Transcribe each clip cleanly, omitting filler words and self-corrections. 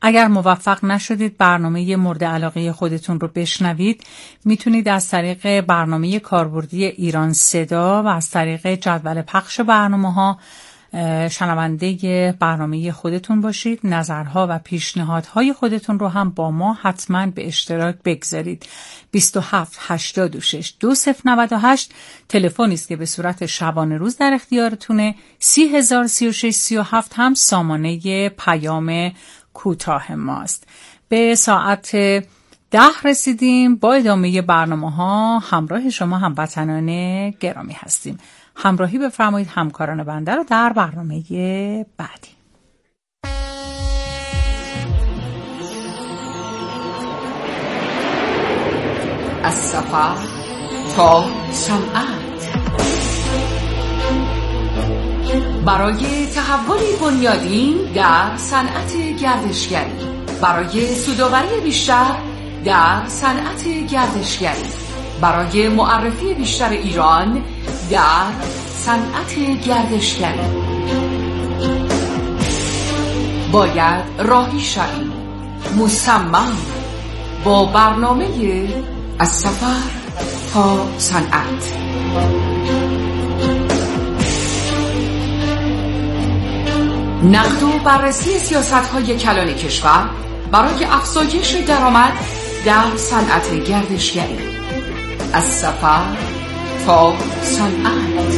اگر موفق نشدید برنامه مورد علاقه خودتون رو بشنوید، میتونید از طریق برنامه کاربردی ایران صدا و از طریق جدول پخش برنامه‌ها شنونده برنامه خودتون باشید. نظرها و پیشنهادهای خودتون رو هم با ما حتما به اشتراک بگذارید. 27 86 2098 تلفنی است که به صورت شبانه روز در اختیارتونه. 30036 37 هم سامانه پیام کوتاه ماست. به ساعت 10 رسیدیم. با ادامه برنامه‌ها همراه شما هموطنان گرامی هستیم. همراهی بفرمایید همکاران بنده رو در برنامه بعدی. از سفر تا صنعت، برای تحولی بنیادین در صنعت گردشگری، برای سودآوری بیشتر در صنعت گردشگری، برای معرفی بیشتر ایران در صنعت گردشگری باید راهی شویم، مصمم با برنامه از سفر تا صنعت. نقد و بررسی سیاست‌های کلان کشور برای افزایش درآمد در صنعت گردشگری. از سفر تا صنعت.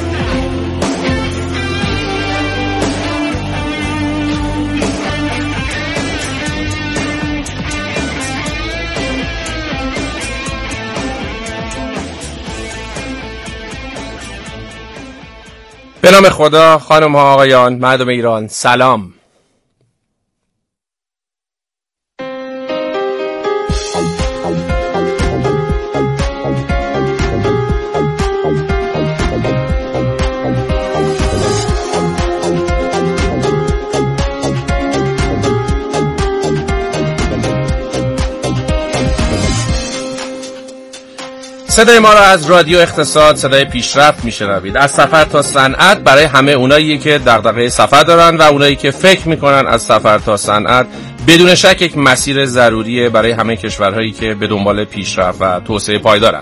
به نام خدا، خانم ها آقایان، مردم ایران، سلام. صدای ما را از رادیو اقتصاد، صدای پیشرفت میشنوید. از سفر تا صنعت برای همه اونایی که دغدغه سفر دارن و اونایی که فکر میکنن از سفر تا صنعت بدون شک یک مسیر ضروریه برای همه کشورهایی که به دنبال پیشرفت و توسعه پایدارن.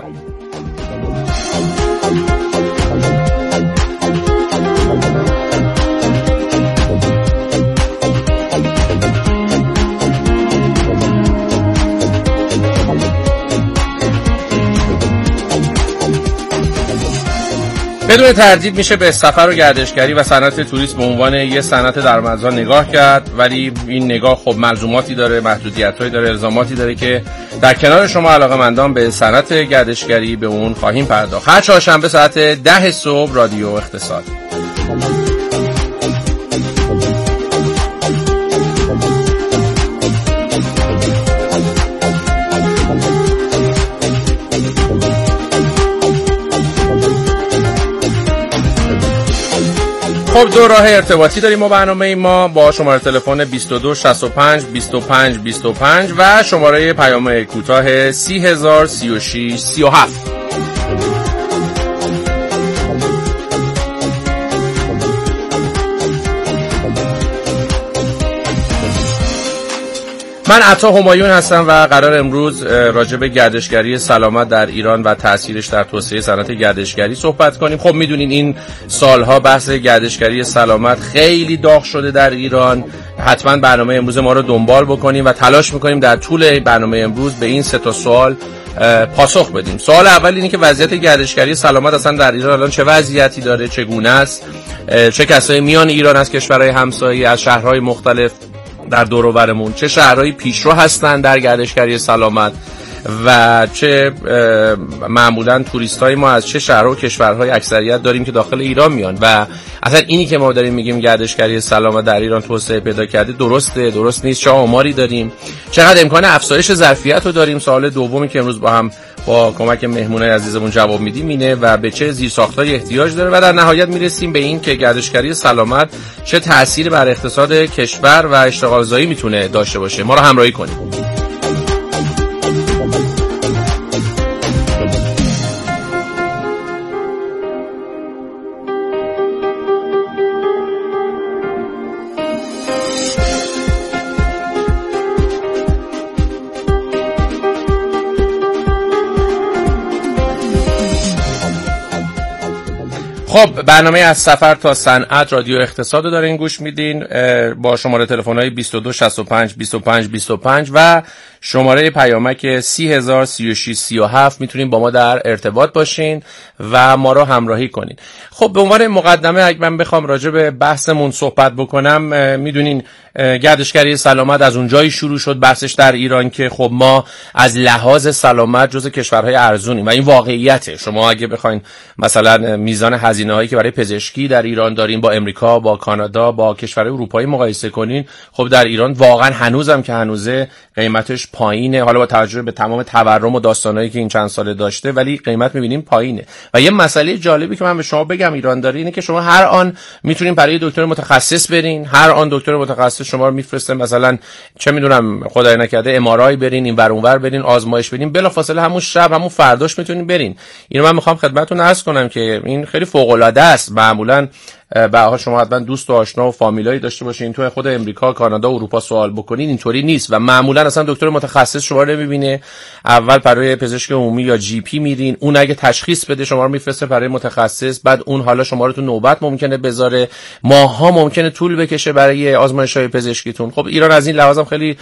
بدون تردید میشه به سفر و گردشگری و صنعت توریسم به عنوان یه صنعت درآمدزا نگاه کرد، ولی این نگاه خب ملزوماتی داره، محدودیتایی داره، الزاماتی داره که در کنار شما علاقه‌مندان به صنعت گردشگری به اون خواهیم پرداخت. هر چهارشنبه ساعت 10 صبح رادیو اقتصاد. خب دو راه ارتباطی داریم با برنامه ما، با شماره تلفن 22 65 25 25 و شماره پیام کوتاه 30036 37. من عطا همایون هستم و قرار امروز راجع به گردشگری سلامت در ایران و تأثیرش در توسعه صنعت گردشگری صحبت کنیم. خب میدونین این سالها بحث گردشگری سلامت خیلی داغ شده در ایران. حتما برنامه امروز ما رو دنبال بکنیم و تلاش میکنیم در طول برنامه امروز به این 3 سوال پاسخ بدیم. سوال اول اینه که وضعیت گردشگری سلامت اصلا در ایران الان چه وضعیتی داره، چگونه است، چه کسایی میان ایران از کشورهای همسایه، از شهرهای مختلف در دور و برمون، چه شهرهایی پیشرو هستن در گردشگری سلامت و چه معمولا توریستای ما از چه شهرها و کشورهای اکثریت داریم که داخل ایران میان و اصلا اینی که ما داریم میگیم گردشگری سلامت در ایران توسعه پیدا کرده درست نیست، چه آماری داریم، چقدر امکان افزایش ظرفیت رو داریم. سوال دومی که امروز با هم با کمک مهمونای عزیزمون جواب میدیم اینه و به چه زیرساخت‌هایی احتیاج داره و در نهایت میرسیم به این که گردشگری سلامت چه تأثیری بر اقتصاد کشور و اشتغالزایی میتونه داشته باشه. ما رو همراهی کنید. خب برنامه از سفر تا صنعت رادیو اقتصاد رو دارین گوش میدین با شماره تلفن‌های 22 65 25 25 و شماره پیامک 30 36 37 میتونین با ما در ارتباط باشین و ما رو همراهی کنین. خب به عنوان مقدمه اگه من بخوام راجع به بحثمون صحبت بکنم، میدونین گردشگری سلامت از اونجایی شروع شد بحثش در ایران که خب ما از لحاظ سلامت جزو کشورهای ارزونیم و این واقعیته. شما اگه بخواین مثلا میزان هزینه‌هایی که برای پزشکی در ایران داریم با امریکا، با کانادا، با کشورهای اروپایی مقایسه کنین، خب در ایران واقعا هنوزم که هنوزه قیمتش پایینه، حالا با توجه به تمام تورم و داستانایی که این چند ساله داشته، ولی قیمت می‌بینیم پایینه. و یه مسئله جالبی که من به شما بگم ایران داره اینه که شما هر آن میتونین برای دکتر متخصص برین، هر آن دکتر متخصص شما رو میفرسته مثلا چه میدونم خدای نکرده ام‌آرآی برین، این ور اون ور برین، آزمایش بدین، بلافاصله همون شب همون فرداش میتونین برین. اینو من میخوام خدمتتون عرض کنم که این خیلی فوق العاده است. معمولا بعدا شما حتما دوست و آشنا و فامیلایی داشته باشین تو خود امریکا، کانادا، اروپا سوال بکنین، اینطوری نیست و معمولا اصلا دکتر متخصص شما رو نمیبینه. اول برای پزشک عمومی یا جی پی میرین، اون اگه تشخیص بده شما رو میفرسته برای متخصص، بعد اون حالا شما رو تو نوبت ممکنه بذاره، ماها ممکنه طول بکشه برای آزمایش‌های پزشکیتون. خب ایران از این لحاظم خیلی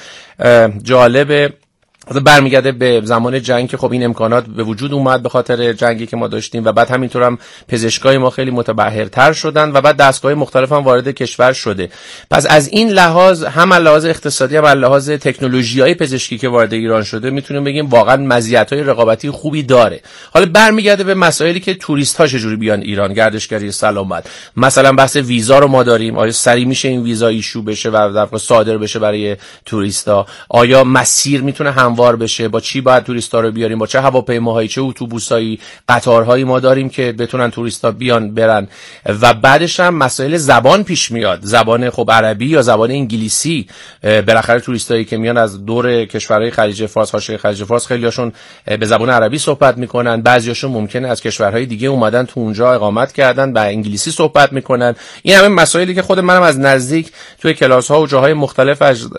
جالبه. برمیگرده به زمان جنگ که خب این امکانات به وجود اومد به خاطر جنگی که ما داشتیم و بعد همینطور هم پزشکای ما خیلی متبحرتر شدن و بعد دستگاه مختلف هم وارد کشور شده. پس از این لحاظ هم از لحاظ اقتصادی هم از لحاظ تکنولوژی‌های پزشکی که وارد ایران شده میتونیم بگیم واقعا مزیت‌های رقابتی خوبی داره. حالا برمیگرده به مسائلی که توریست‌ها چجوری بیان ایران، گردشگری سلامت. مثلا بحث ویزا رو ما داریم، آیا سریع میشه این ویزا ایشو بشه و در واقع صادر بشه برای توریستا؟ آیا مسیر میتونه وار بشه؟ با چی باید توریستا رو بیاریم؟ با چه هواپیماهایی، چه اتوبوسایی، قطارهایی ما داریم که بتونن توریستا بیان برن؟ و بعدش هم مسائل زبان پیش میاد، زبان خب عربی یا زبان انگلیسی. بالاخره توریستایی که میان از دور کشورهای خلیج فارس، حاشیه خلیج فارس، خیلیاشون به زبان عربی صحبت میکنن، بعضیاشون ممکنه از کشورهای دیگه اومدن تو اونجا اقامت کردن و انگلیسی صحبت میکنن. این همه مسائلی که خود منم از نزدیک توی کلاس‌ها و جاهای مختلف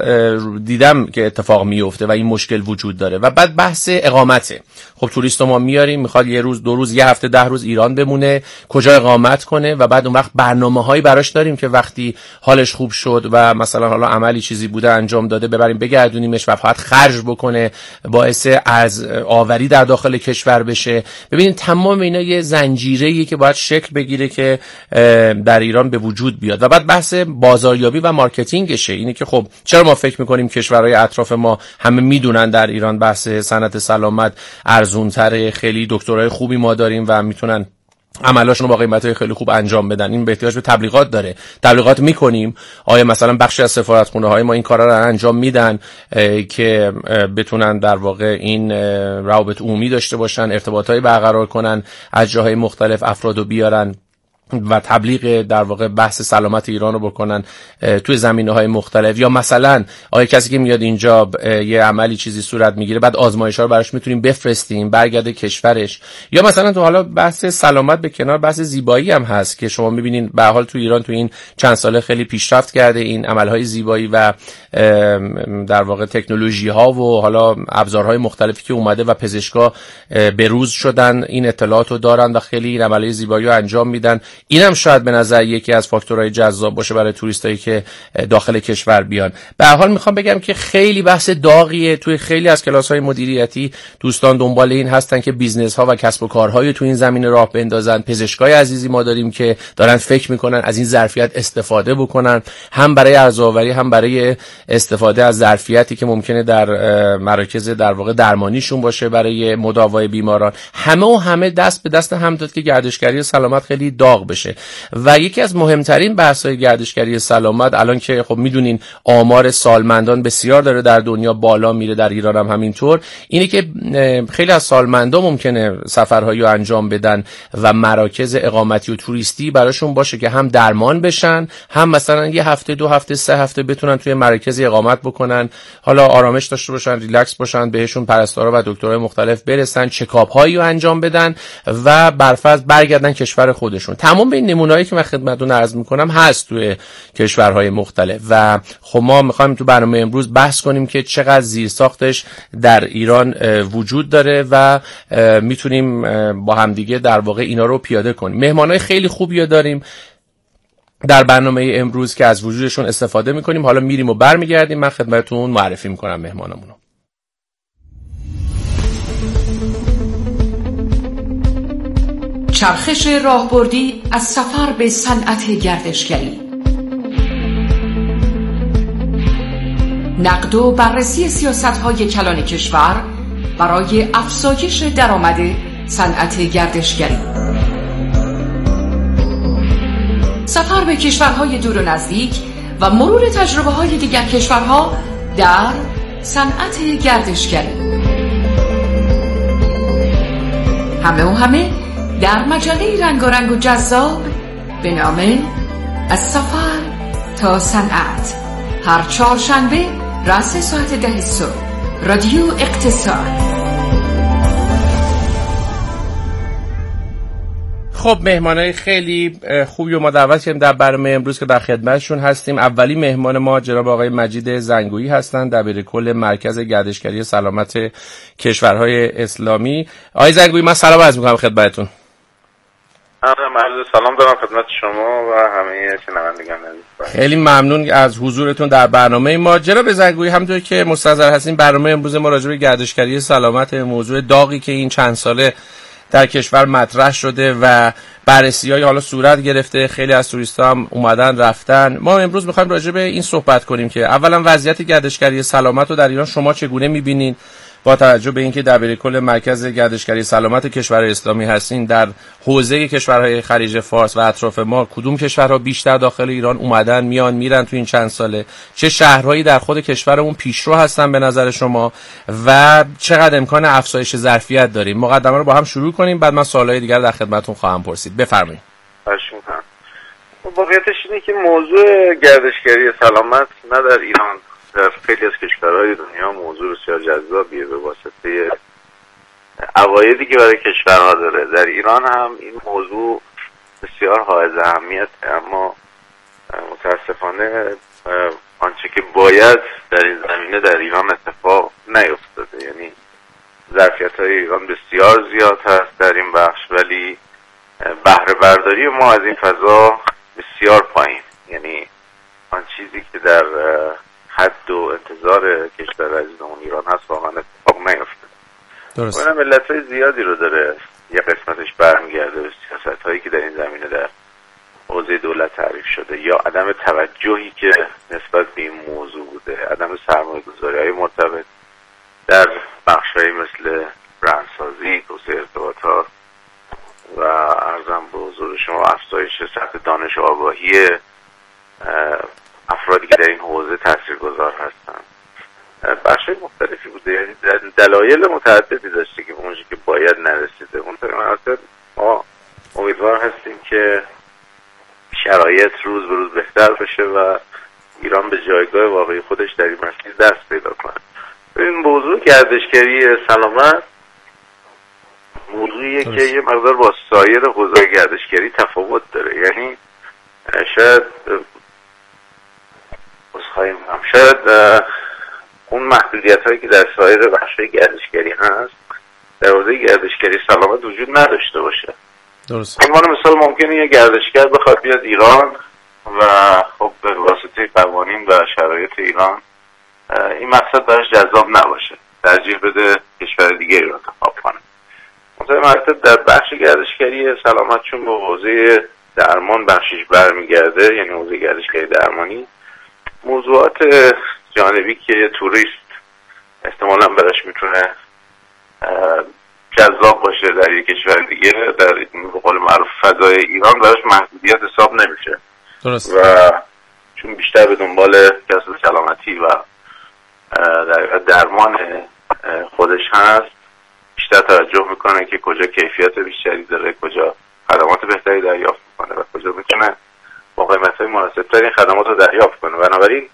دیدم که اتفاق میفته و این مشکل وجود داره. و بعد بحث اقامته. خب توریست ما میاریم، میخواد یه روز، 2 روز، یه هفته، 10 روز ایران بمونه، کجا اقامت کنه؟ و بعد اون وقت برنامه‌هایی براش داریم که وقتی حالش خوب شد و مثلا حالا عملی چیزی بوده انجام داده ببریم بگردونیمش و فقط خرج بکنه، باعث از آوری در داخل کشور بشه. ببینید تمام اینا یه زنجیره‌ایه که باید شکل بگیره که در ایران به وجود بیاد. و بعد بحث بازاریابی و مارکتینگشه. اینه که خب چرا ما فکر می‌کنیم کشورهای اطراف ما همه میدونن در ایران بحث صنعت سلامت ارزون‌تره، خیلی دکترای خوبی ما داریم و میتونن عملاشون رو با قیمت‌های خیلی خوب انجام بدن. این به احتیاج به تبلیغات داره. تبلیغات میکنیم. آیا مثلا بخشی از سفارتخونه‌های ما این کارا رو انجام میدن که بتونن در واقع این روابط عمومی داشته باشن، ارتباطات برقرار کنن، از جاهای مختلف افرادو بیارن و تبلیغ در واقع بحث سلامت ایران رو بکنن توی زمینه‌های مختلف؟ یا مثلا آیا کسی که میاد اینجا یه عملی چیزی صورت میگیره بعد آزمایش‌ها رو براش میتونیم بفرستیم برگرده کشورش؟ یا مثلا تو حالا بحث سلامت به کنار بحث زیبایی هم هست که شما میبینین به هر حال تو ایران تو این چند ساله خیلی پیشرفت کرده این عمل‌های زیبایی و در واقع تکنولوژی‌ها و حالا ابزارهای مختلفی که اومده و پزشکا به روز شدن این اطلاعات رو دارن و خیلی این عمل‌های زیبایی رو انجام میدن. اینم شاید به نظر یکی از فاکتورهای جذاب باشه برای توریستایی که داخل کشور بیان. به هر حال میخوام بگم که خیلی بحث داغیه. توی خیلی از کلاس‌های مدیریتی دوستان دنبال این هستن که بیزنس‌ها و کسب و کارهای تو این زمینه راه بندازن. پزشکای عزیزی ما داریم که دارن فکر میکنن از این ظرفیت استفاده بکنن، هم برای ارزآوری هم برای استفاده از ظرفیتی که ممکنه در مراکز در واقع درمانیشون باشه برای مداوای بیماران. همه دست به دست هم داد که گردشگری سلامت خیلی داغ بشه. و یکی از مهمترین بحث‌های گردشگری سلامت الان که خب میدونین آمار سالمندان بسیار داره در دنیا بالا میره، در ایران هم همینطور، اینه که خیلی از سالمندان ممکنه سفرهایی رو انجام بدن و مراکز اقامتی و توریستی براشون باشه که هم درمان بشن، هم مثلا یه هفته، 2 هفته، 3 هفته بتونن توی مرکزی اقامت بکنن، حالا آرامش داشته باشن، ریلکس باشن، بهشون پرستارا و دکترای مختلف برسن، چکاپ هایی رو انجام بدن و برفرض برگردن کشور خودشون. تمام این نمونه‌هایی که من خدمتتون عرض میکنم هست توی کشورهای مختلف و خب ما میخوایم تو برنامه امروز بحث کنیم که چقدر زیرساختش در ایران وجود داره و میتونیم با همدیگه در واقع اینا رو پیاده کنیم. مهمانای خیلی خوبی داریم در برنامه امروز که از وجودشون استفاده میکنیم. حالا میریم و برمیگردیم، من خدمتتون معرفی میکنم مهمانمونو. چرخش راهبردی از سفر به صنعت گردشگری، نقد و بررسی سیاست‌های کلان کشور برای افزایش درآمد صنعت گردشگری، سفر به کشورهای دور و نزدیک و مرور تجربه‌های دیگر کشورها در صنعت گردشگری، همه در مجله رنگارنگ و جذاب به نام از سفر تا صنعت، هر چهارشنبه رأس ساعت 10 صبح، رادیو اقتصاد. خب مهمانای خیلی خوبی و ما دعوت کردیم در برنامه امروز که در خدمتشون هستیم. اولی مهمان ما جناب آقای مجید زنگویی هستند، دبیرکل مرکز گردشگری سلامت کشورهای اسلامی. آقای زنگویی من سلام عرض می‌کنم خدمتتون. عرض سلام دارم خدمت شما و همه شنوندگان عزیز. خیلی ممنون از حضورتون در برنامه ما. جناب زنگویی، همونطور که مستحضر هستین برنامه امروز ما راجع به گردشگری سلامت، موضوع داغی که این چند ساله در کشور مطرح شده و بررسی‌های حالا صورت گرفته، خیلی از توریست‌ها هم اومدن رفتن. ما امروز می‌خوایم راجع به این صحبت کنیم که اولا وضعیت گردشگری سلامت رو در ایران شما چگونه می‌بینین با توجه به اینکه دبیرکل مرکز گردشگری سلامت کشور اسلامی هستین. در حوزه کشورهای خلیج فارس و اطراف ما کدوم کشورها بیشتر داخل ایران اومدن میرن تو این چند ساله؟ چه شهرهایی در خود کشورمون پیشرو هستن به نظر شما و چقدر امکان افزایش ظرفیت داریم؟ مقدمه رو با هم شروع کنیم، بعد من سوالای دیگر در خدمتتون خواهم پرسید. بفرمایید. واقعیتش اینه که موضوع گردشگری سلامت نه در ایران، در خیلی از کشورهای دنیا موضوع بسیار جذابیه به واسطه عوایدی که برای کشورها داره. در ایران هم این موضوع بسیار حائز اهمیت، اما متاسفانه آنچه که باید در این زمینه در ایران اتفاق نیفتاده. یعنی ظرفیت‌های ایران بسیار زیاد هست در این بخش، ولی بهره برداری ما از این فضا بسیار پایین. یعنی آن چیزی که در حد و انتظار کشور عزیزمون ایران هست واقعا اتفاق نیفتاده. درست. اون ملت‌های زیادی رو داره یه قسمتش برمیگرده به سیاست‌هایی که در این زمینه در حوزه دولت تعریف شده یا عدم توجهی که نسبت به این موضوع بوده، عدم سرمایه‌گذاری‌های مرتبط در بخش‌هایی مثل برندسازی، توسعه ارتباطات و عرضم به حضور شما افزایش سطح دانش و آگاهی افرادی که در این حوزه تاثیرگذار هستن. بخش‌های مختلفی بوده، یعنی دلایل متعددی داشته که اونجا که باید نرسیده. اون طریق ما امیدوار هستیم که شرایط روز به روز بهتر بشه و ایران به جایگاه واقعی خودش در این مسیر دست پیدا کنه. این موضوع گردشگری سلامت موضوعیه که یه مقدار با سایر حوزه‌های گردشگری تفاوت داره. یعنی شاید اون محدودیت‌هایی که در سایر بخش‌های گردشگری هست در حوزه گردشگری سلامت وجود نداشته باشه. درست. به عنوان مثال ممکنه یه گردشگر بخواد بیاد ایران و خب به واسطه قوانین و شرایط ایران این مقصد براش جذاب نباشه، ترجیح بده کشور دیگری رو انتخاب کنه. مثلا در بخش گردشگری سلامت چون به حوزه درمان بخشش برمیگرده، یعنی حوزه گردشگری درمانی، موضوعات جانبی که توریست احتمالاً براش میتونه جذاب باشه در یک کشور دیگه، در به قول معروف فضای ایران براش محدودیت حساب نمیشه. درست. و چون بیشتر به دنبال کسب سلامتی و در درمان خودش هست، بیشتر توجه میکنه که کجا کیفیت بیشتری داره، کجا خدمات بهتری دریافت میکنه و کجا میتونه با قیمت‌های مناسب‌تر این خدمات رو دریافت کنه. بنابراین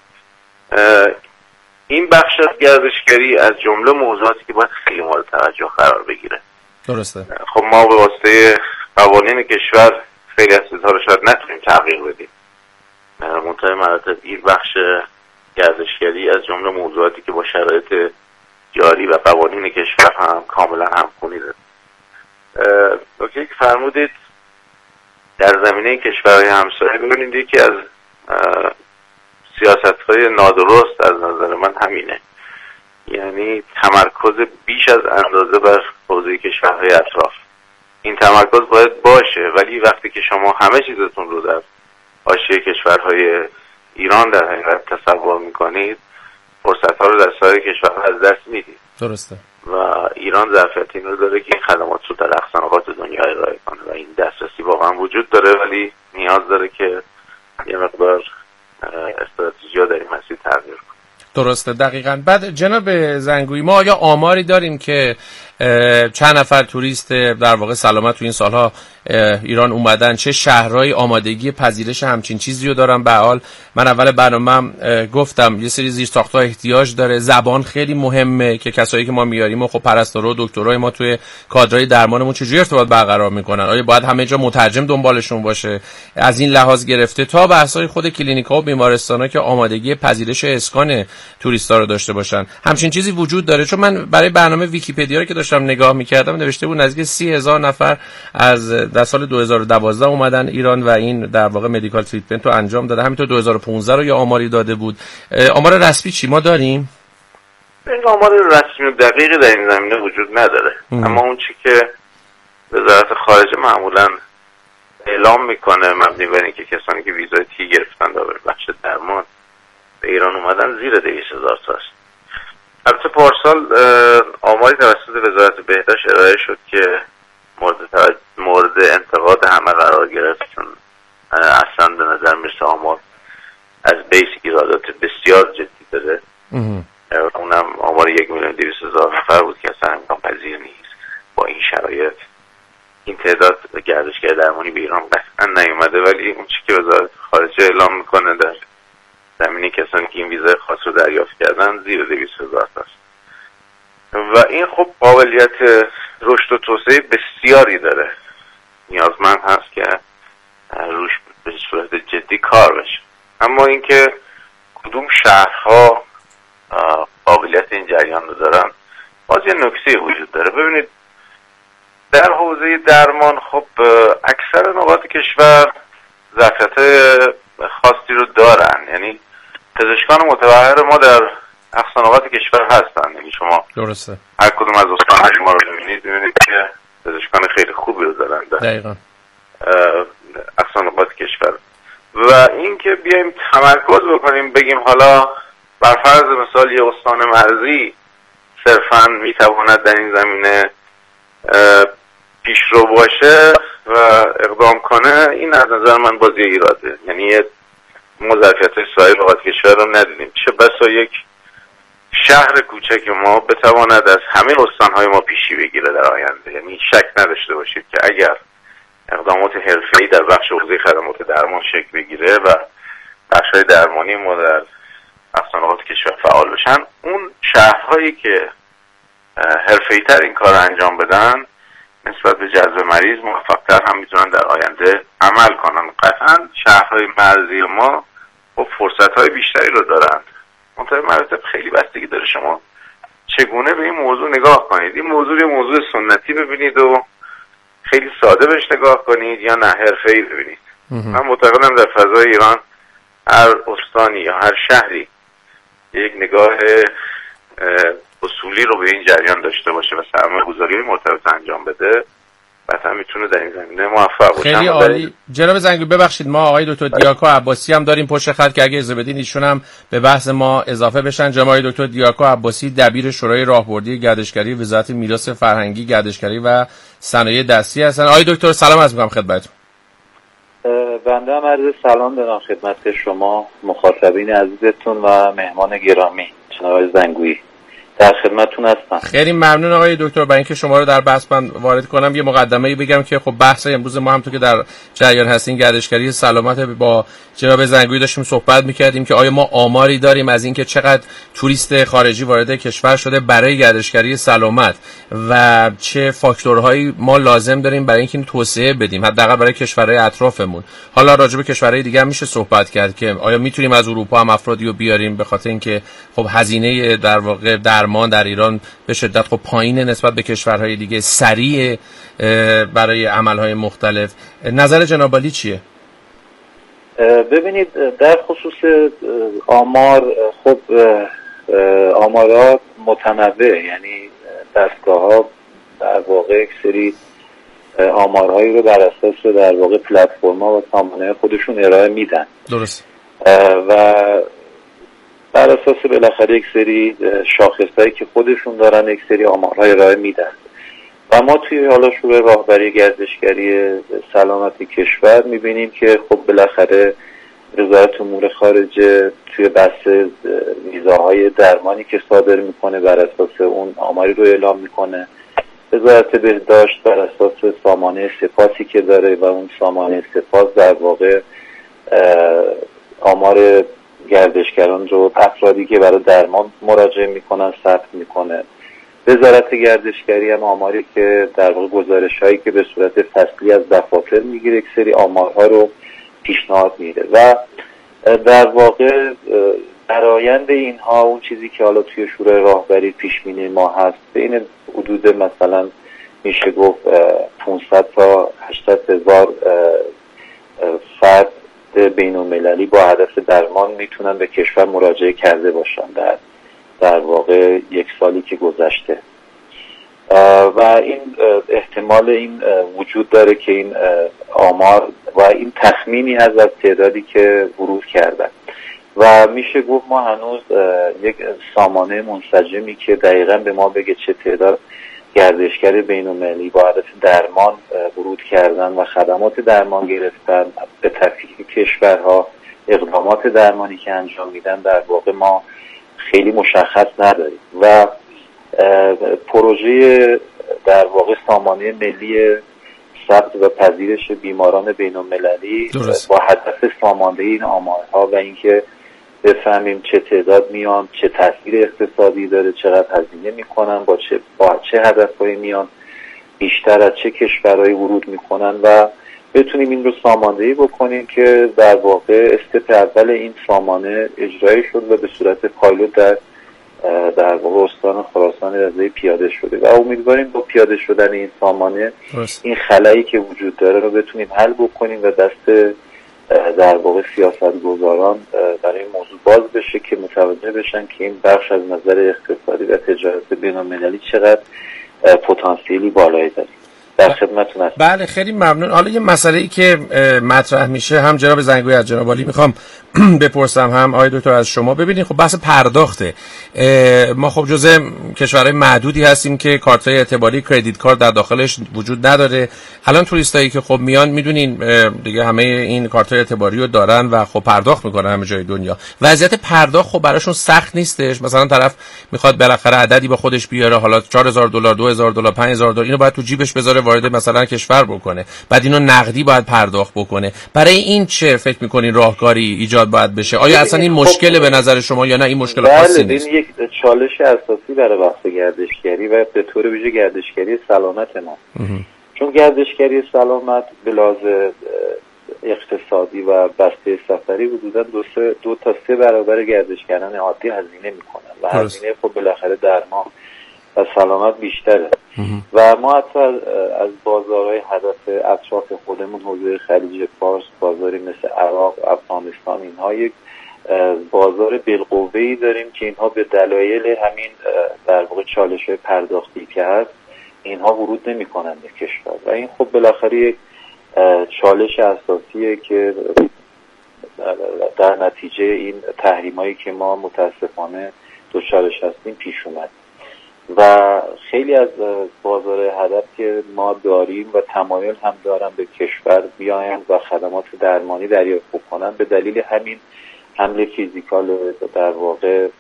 این بخش از گردشگری از جمله موضوعاتی که باید خیلی مورد توجه قرار بگیره. درسته. خب ما به واسطه قوانین کشور خیلی از چیزها رو شاید نتونیم تغییر بدیم. منتهای مراتب این بخش گردشگری از جمله موضوعاتی که با شرایط جاری و قوانین کشور هم کاملا همخوانیه. نکته که فرمودید در زمینه کشورهای همسایه، ببینید یکی از سیاست‌های نادرست از نظر من همینه، یعنی تمرکز بیش از اندازه بر حوزه کشورهای اطراف. این تمرکز باید باشه، ولی وقتی که شما همه چیزتون رو در حاشیه کشورهای ایران در حقیقت تصور میکنید، فرصت‌ها رو در سایر کشورها از دست میدید. درسته. و ایران ظرفیت این رو داره که این خدمات رو در اقصا نقاط دنیا ارائه کنه و این دسترسی واقعا وجود داره، ولی نیاز داره که یه مقدار استراتژی‌ها در این مسیر تغییر کنه. درسته، دقیقاً. بعد جناب زنگویی، ما آیا آماری داریم که چند نفر توریست در واقع سلامت تو این سالها ایران اومدن، چه شهرهای آمادگی پذیرش همچین چیزی رو دارن؟ به حال من اول برنامه‌ام گفتم یه سری زیرساخت‌ها احتیاج داره، زبان خیلی مهمه که کسایی که ما میاریم، خب پرستارا و دکترای ما توی کادرهای درمانمون چجوری ارتباط برقرار میکنن؟ آیا باید همه جا مترجم دنبالشون باشه؟ از این لحاظ گرفته تا بحث‌های خود کلینیک‌ها و بیمارستان‌ها که آمادگی پذیرش اسکان توریستا رو داشته باشن، همچین چیزی وجود داره؟ چون من برای برنامه ویکی‌پدیا رو که داشتم نگاه می‌کردم نوشته بود نزدیک 30,000 نفر از در سال 2012 اومدن ایران و این در واقع مدیکال تریتمنت رو انجام داده. همینطور 2015 رو یه آماری داده بود. آمار رسمی چی ما داریم؟ این آمار رسمی و دقیقی در این زمینه وجود نداره. اما اون چی که وزارت خارجه معمولاً اعلام میکنه مبنی بر اینکه کسانی که ویزای تی گرفتن در بخش درمان به ایران اومدن زیر 200,000 تاست. البته پارسال آماری توسط وزارت بهداشت ارائه شد که مورد انتقاد همه قرار گرفت، چون اصلا به نظر میرسه آمار از بیس ایرادات بسیار جدی داره. اونم آمار 1,200,000 نفر بود که اصلا امکان پذیر نیست با این شرایط این تعداد گردشگر درمانی به ایران قطعا نیومده. ولی اون چی که وزارت خارجه اعلام میکنه در زمینه کسانی که این ویزای خاص رو دریافت کردن زیر 200,000 تاست و این خب قابلیت رشد و توسعه بسیاری داره، نیازمند هست که روش به صورت جدی کار بشه. اما اینکه کدوم شهرها قابلیت این جریان رو دارن، باز یه نکته وجود داره. ببینید در حوزه درمان خب اکثر نقاط کشور ظرفیت خاصی رو دارن، یعنی پزشکان متبحر ما در اقصا نقاط کشور هستن. یعنی شما درسته هر کدوم از استان‌های ما رو ببینید که پزشکان خیلی خوبی رو دارن در دقیقاً اقصا نقاط کشور. و اینکه بیایم تمرکز بکنیم بگیم حالا بر فرض مثال یه استان مرزی صرفاً میتواند در این زمینه پیشرو باشه و اقدام کنه، این از نظر من بازی ایراده. یعنی ما ظرفیت‌های سایر نقاط کشور رو ندیدیم، چه بسا یک شهر کوچک ما بتواند از همه استان‌های ما پیشی بگیره در آینده. یعنی شک نداشته باشید که اگر اقدامات حرفه‌ای در بخش حوزه خدمات درمان شکل بگیره و بخش‌های درمانی ما در اقصا نقاط کشور فعال بشن، اون شهرهایی که حرفه‌ای‌تر این کار انجام بدن نسبت به جذب مریض موفق‌تر هم میتونن در آینده عمل کنن. قطعاً شهرهای مرزی ما خب فرصت‌های بیشتری رو دارند. منتها مراتب خیلی بستگی داره شما چگونه به این موضوع نگاه کنید. این موضوع سنتی ببینید و خیلی ساده بهش نگاه کنید یا نه حرفه‌ای ببینید. من معتقدم در فضای ایران هر استانی یا هر شهری یک نگاه اصولی رو به این جریان داشته باشه و سرمایه‌گذاری مرتبط انجام بده، مثلا میتونه در این زمینه موفق باشه. خیلی عالی. جناب زنگویی ببخشید ما آقای دکتر دیاکو عباسی هم داریم پشت خط که اگه اجازه بدین ایشون هم به بحث ما اضافه بشن. جناب آقای دکتر دیاکو عباسی دبیر شورای راهبردی گردشگری وزارت میراث فرهنگی، گردشگری و صنایع دستی هستن. آقای دکتر سلام عرض می‌کنم خدمتتون. بنده هم عرض سلام دارم خدمت شما مخاطبین عزیزتون و مهمان گرامی جناب زنگویی. در خدمتتون هستم. خیلی ممنون آقای دکتر. برای اینکه شما رو در بحث من وارد کنم یه مقدمه‌ای بگم که خب بحث امروز ما همونطور که در جریان هستین گردشگری سلامت، با جناب زنگویی داشتیم صحبت می‌کردیم که آیا ما آماری داریم از اینکه چقدر توریست خارجی وارد کشور شده برای گردشگری سلامت و چه فاکتورهایی ما لازم داریم برای اینکه توسعه بدیم حداقل برای کشورهای اطرافمون. حالا راجع به کشورهای دیگه هم میشه صحبت کرد که آیا میتونیم از اروپا هم افرادی رو بیاریم، به خاطر اینکه خب هزینه در واقع درمان در ایران به شدت خب پایینه نسبت به کشورهای دیگه، سریع برای عملهای مختلف. نظر جناب عالی چیه؟ ببینید در خصوص آمار، خب آمارات متنوع، یعنی دستگاه‌ها در واقع یک سری آمارهایی رو بر اساس در واقع پلتفرم‌ها و سامانه خودشون ارائه میدن. درست. و بر اساس بالاخره یک سری شاخصایی که خودشون دارن یک سری آمارها ارائه میدن و ما توی حالا شورای راهبری گردشگری سلامت کشور میبینیم که خب بالاخره وزارت امور خارجه توی بحث ویزاهای درمانی که صادر میکنه بر اساس اون آماری رو اعلام میکنه، وزارت بهداشت بر اساس سامانه سپاسی که داره و اون سامانه سپاس در واقع آمار گردشگران رو، افرادی که برای درمان مراجعه میکنن ثبت میکنه. وزارت گردشگری هم آماری که در واقع گزارش‌هایی که به صورت فصلی از دفاتر میگیره یک سری آمارها رو پیشنهاد میده و در واقع برآیند اینها اون چیزی که حالا توی شورای راهبری پیش‌بینی ما هست بین حدود مثلا میشه گفت 500 تا 800 هزار فرد بین‌المللی با هدف درمان میتونن به کشور مراجعه کرده باشن در واقع یک سالی که گذشته و این احتمال این وجود داره که این آمار و این تخمینی هست از تعدادی که ورود کردن و میشه گفت ما هنوز یک سامانه منسجمی که دقیقاً به ما بگه چه تعداد گردشگر بین‌المللی با هدف درمان ورود کردن و خدمات درمان گرفتن به تفکیک کشورها، اقدامات درمانی که انجام میدن در واقع ما خیلی مشخص نداریم و پروژه در واقع سامانه ملی ثبت و پذیرش بیماران بین‌المللی با هدف ساماندهی این آمارها و اینکه بفهمیم چه تعداد میان، چه تاثیر اقتصادی داره، چقدر هزینه میکنن، با چه هدفهایی میان، بیشتر از چه کشورهایی ورود میکنن و بتونیم این رو ساماندهی بکنیم که در واقع استپ اول این سامانه اجرایی شد و به صورت پایلوت در واقع استان خراسان رضایی پیاده شده و امیدواریم با پیاده شدن این سامانه این خلایی که وجود داره رو بتونیم حل بکنیم و دست در واقع سیاستگزاران برای این موضوع باز بشه که متوجه بشن که این بخش از نظر اقتصادی و تجارت بین‌المللی چقدر پتانسیلی بالایی داره. در خدمتتون هستم. بله خیلی ممنون. حالا یه مسئله‌ای که مطرح میشه، هم جناب زنگویی از جناب عالی میخوام بپرسم، هم آقای دکتر از شما. ببینید خب بحث پرداخته، ما خب جزء کشورهای معدودی هستیم که کارت‌های اعتباری کردیت کارت در داخلش وجود نداره. الان توریستایی که خب میان میدونین دیگه همه این کارت‌های اعتباری رو دارن و خب پرداخت میکنن همه جای دنیا. وضعیت پرداخت خب براشون سخت نیستش؟ مثلا طرف میخواد بالاخره عددی با خودش بیاره، حالا $4000 $2000 $5000 اینو باید تو جیبش بذاره وارد مثلا کشور بکنه، بعد اینو نقدی باید پرداخت بکنه. برای این چه فکر میکنین راهکاری ایجاد باید بشه؟ آیا اصلا این مشکل به نظر شما یا نه این مشکل خاصی نیست؟ این یک چالش اساسی برای بحث گردشگری و به طور ویژه گردشگری سلامت ما، چون گردشگری سلامت به لحاظ اقتصادی و بسته سفری حدوداً 2 تا 3 برابر گردشگران عادی هزینه میکنن و هزینه خب بالاخره درمان و سلامت بیشتره و ما حتی از بازارهای هدف اطراف خودمون، حوزه خلیج فارس، بازاری مثل عراق، افغانستان، اینها یک بازار بالقوه‌ای داریم که اینها به دلایل همین در واقع چالش‌های پرداختی که هست اینها ورود نمی‌کنن به کشور و این خب بالاخره یک چالش اساسیه که در نتیجه این تحریمایی که ما متاسفانه دچارش هستیم پیش اومد و خیلی از بازار هدف که ما داریم و تمایل هم دارن به کشور بیایند و خدمات درمانی دریافت کنن به دلیل همین حمله فیزیکال در واقع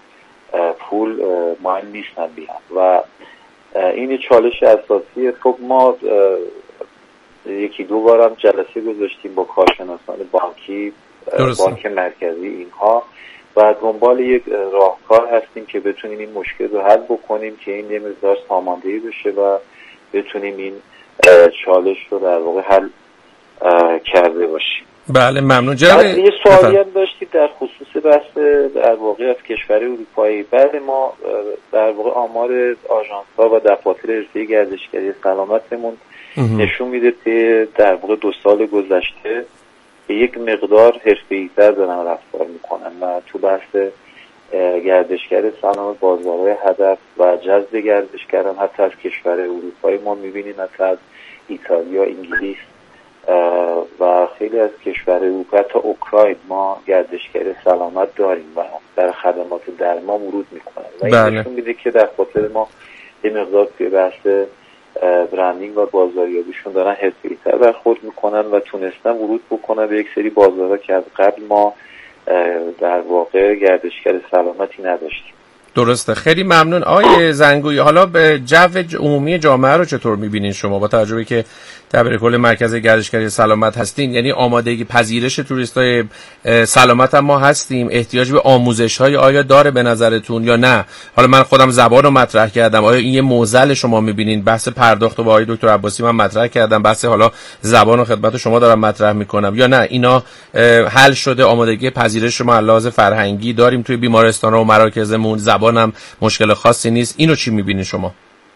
پول مایل نیستن بیان و این چالش اساسیه. خب ما یکی دو بارم جلسه گذاشتیم با کارشناسان بانکی، بانک مرکزی اینها و دنبال یک راهکار هستیم که بتونیم این مشکل رو حل بکنیم که این یه مقدار ساماندهی بشه و بتونیم این چالش رو در واقع حل کرده باشیم. بله ممنون. جناب یه سوالی هم داشتید در خصوص بحث در واقع از کشور اروپایی. بعد ما در واقع آمار آژانس‌ها و دفاتر حرفه‌ای گردشگری سلامتمون نشون میده که در واقع 2 سال گذشته به یک مقدار حرفه‌ای‌تر دارن رفتار میکنن و تو بحث گردشگری سلامت بازارهای هدف و جذب گردشگران حتی از کشور اروپایی ما میبینیم، حتی از ایتالیا، انگلیس و خیلی از کشور اروپا تا اوکراین ما گردشگری سلامت داریم و در خدمات درمان ورود میکنن و این نشون میده که در خاطر ما یه مقدار توی بحث برندینگ و بازاریابیشون دارن حرفه‌ای‌تر برخورد میکنن و تونستن ورود بکنن به یک سری بازارها که از قبل ما در واقع گردشگر سلامتی نداشتیم. درسته، خیلی ممنون. آقای زنگویی، حالا به جو عمومی جامعه رو چطور می‌بینین شما با توجه که دبیر کل مرکز گردشگری سلامت هستین؟ یعنی آمادگی پذیرش توریستای سلامت هم ما هستیم، احتیاج به آموزش‌های آیا داره به نظرتون یا نه؟ حالا من خودم زبان رو مطرح کردم، آیا این یه معضل شما می‌بینین؟ بحث پرداخت رو با آقای دکتر عباسی من مطرح کردم، بحث حالا زبان و خدمت شما دارم مطرح می‌کنم، یا نه اینا حل شده؟ آمادگی پذیرش شما لحاظ فرهنگی داریم توی بیمارستان‌ها و مراکزمون، زبانم مشکل خاصی نیست، اینو چی می‌بینین شما؟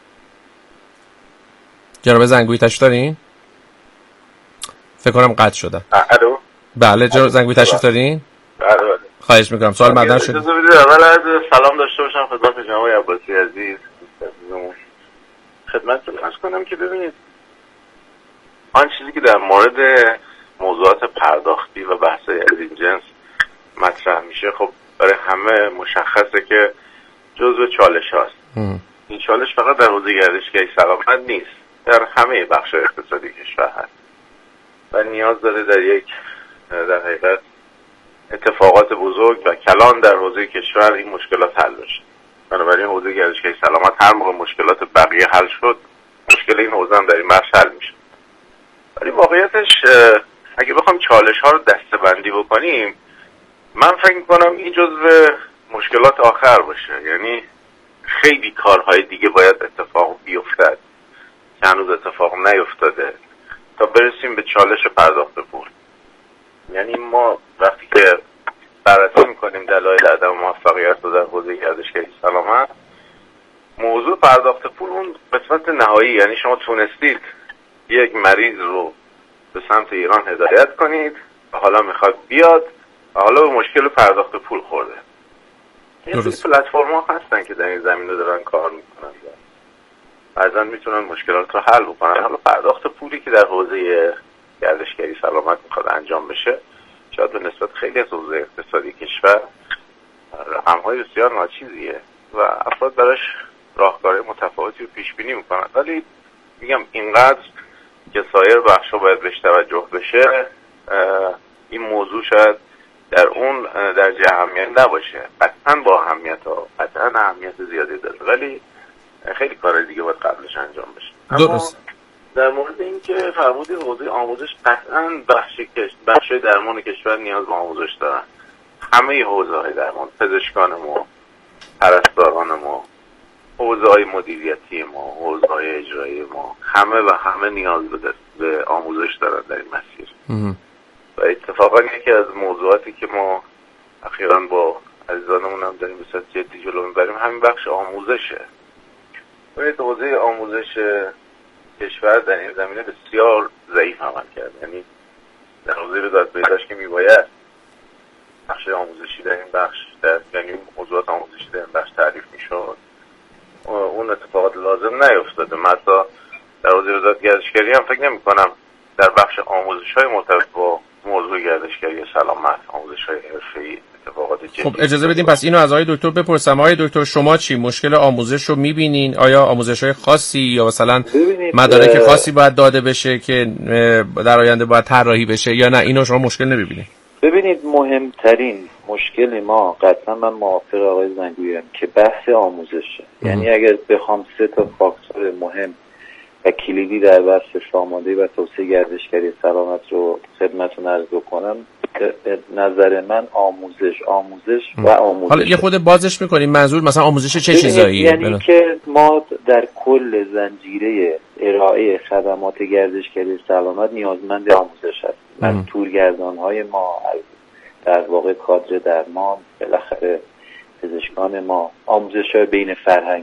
جناب زنگویی تشریف دارین؟ فکر کنم قطع شدم. الو. بله جناب زنگویی تشریف دارین؟ بله. خواهش میکنم. سوال مطرح شد. اجازه بدید اول از سلام داشته باشم خدمت جناب عباسی عزیز. خدمتتون عرض کنم که ببینید آن چیزی که در مورد موضوعات پرداختی و بحث‌های از این جنس مطرح میشه خب برای همه مشخصه که جزو چالش هاست. این چالش فقط در حوزه گردشگری سلامت نیست، در همه بخش اقتصادی کشور هست و نیاز داره در حقیقت اتفاقات بزرگ و کلان در حوزه کشور این مشکلات حل بشه. بنابراین حوزه گردشگری سلامت هر موقع مشکلات بقیه حل شد، مشکل این حوزه هم در این بخش حل میشه. ولی واقعیتش اگه بخوام چالش ها رو دسته‌بندی بکنیم، من فکر می‌کنم این جزو مشکلات آخر باشه. یعنی خیلی کارهای دیگه باید اتفاق بیفتد که هنوز اتفاق نیفتاده تا برسیم به چالش پرداخت پول. یعنی ما وقتی که بررسی میکنیم دلایل عدم موفقیت رو در حوزه گردشگری سلامت، موضوع پرداخت پول اون قسمت نهایی، یعنی شما تونستید یک مریض رو به سمت ایران هدایت کنید و حالا میخواد بیاد و حالا به مشکل پرداخت پول خورده. این پلتفرم‌ها هستن که در این زمینه دارن کار میکنن، بعضا میتونن مشکلات رو حل بکنن. حالا پرداخت پولی که در حوزه گردشگری سلامت میخواد انجام بشه شاید به نسبت خیلی از حوزه اقتصادی کشور رقم‌های بسیار ناچیزیه و افراد براش راهکارهای متفاوتی رو پیش بینی میکنن، ولی میگم اینقدر که سایر بخش‌ها باید بهش توجه بشه این موضوع شاید در اون درجه اهمیت نباشه. قطعاً با اهمیت زیادی داره، ولی خیلی کارهای دیگه باید قبلش انجام بشه. درست. در مورد این که فرمودید حوزه آموزش، قطعاً بخش درمان کشور نیاز به آموزش دارن. همه حوزه‌های درمان، پزشکان ما، پرستاران ما، حوزه‌های مدیریتی ما، حوزه‌های اجرایی ما، همه نیاز به آموزش دارن در این مسیر. و اتفاقاً یکی از موضوعاتی که ما اخیراً با عزیزانمون هم داریم به صورت جدی جلو میبریم همین بخش آموزشه. باید حوزه آموزش کشور در این زمینه بسیار ضعیف عمل کرد. یعنی در حوزه وزارت بهداشت که میباید بخش آموزشی در این بخش یعنی موضوعات آموزشی در این بخش تعریف میشد، اون اتفاقات لازم نیفتاده. مثلا در حوزه وزارت گردشگری هم فکر نمی کنم در بخش آموزش‌های مرتبط با موضوع گردشگری سلامت، آموزش‌های حرفه‌ای اتفاقات جدی. خب اجازه بدیم پس اینو از آقای دکتر بپرسم. آقای دکتر شما چی مشکل آموزش رو می‌بینین؟ آیا آموزش‌های خاصی یا مثلا مدارک خاصی باید داده بشه که در آینده باید طراحی بشه یا نه اینو شما مشکل نمی‌بینید؟ ببینید مهمترین مشکل ما، قطعا من موافق آقای زنگویی ام، که بحث آموزشه. یعنی اگر بخوام 3 فاکتور مهم و کلیدی در بحث آمادگی و توسعه گردشگری سلامت رو خدمتتون عرض کنم، به نظر من آموزش و آموزش. حالا یه خود بازش میکنیم، منظور مثلا آموزش چه چیزایی؟ یعنی که ما در کل زنجیره ارائه خدمات گردشگری سلامت نیازمند آموزش هستیم. از تورگردان‌های ما، از در واقع کادر درمان، بالاخره پزشکان ما، آموزش‌های بین فرهنگ